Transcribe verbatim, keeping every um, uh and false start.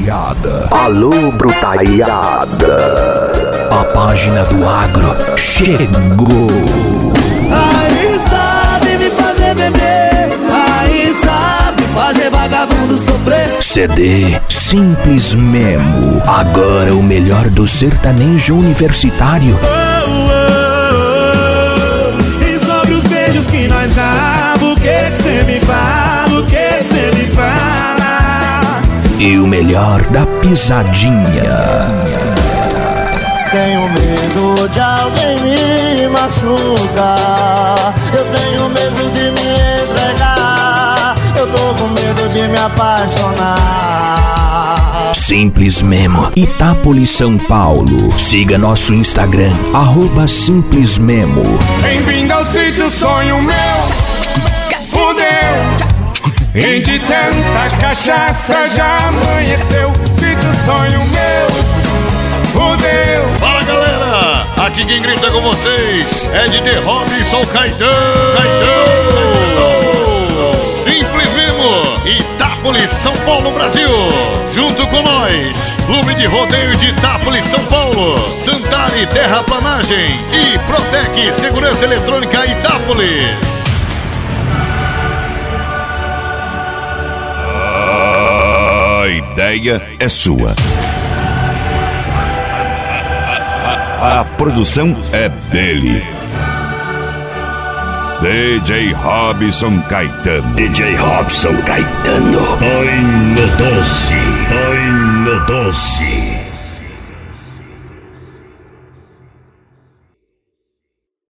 brutaiada. Alô, brutaiada. A página do agro chegou. Aí sabe me fazer beber, aí sabe fazer vagabundo sofrer. C D Simples Memo. Agora o melhor do sertanejo universitário. Oh, oh, oh. E sobre os beijos que nós dava, o que que cê me fala, o que que cê me fala? E o melhor da pisadinha. Tenho medo de alguém me machucar. Eu tenho medo de me entregar. Eu tô com medo de me apaixonar. Simples Memo, Itápolis, São Paulo. Siga nosso Instagram, arroba Simples Memo. Bem-vindo ao sítio sonho meu. Fudeu. E de tanta cachaça já amanheceu. Sítio sonho meu. Fudeu. Fala, galera, aqui quem grita com vocês é D J Robson Caetano. Caetano. Simples Memo, Itápolis, São Paulo, Brasil. Junto com nós, Clube de Rodeio de Itápolis, São Paulo, Santari Terraplanagem e Protec Segurança Eletrônica Itápolis. A ideia é sua. A produção é dele. D J Robson Caetano. D J Robson Caetano. Ai, meu doce, ai, meu doce.